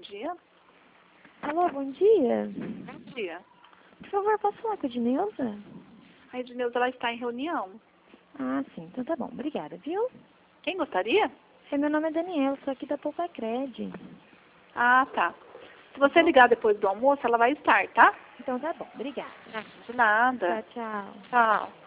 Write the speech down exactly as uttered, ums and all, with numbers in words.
dia. Alô, bom dia. Bom dia. Por favor, posso falar com a Edneuza? A Edneuza, ela está em reunião. Ah, sim. Então tá bom. Obrigada, viu? Quem gostaria? É, meu nome é Daniela, sou aqui da Poupacred. Ah, tá. Se você ligar depois do almoço, ela vai estar, tá? Então tá bom. Obrigada. De nada. Tchau, tchau. Tchau.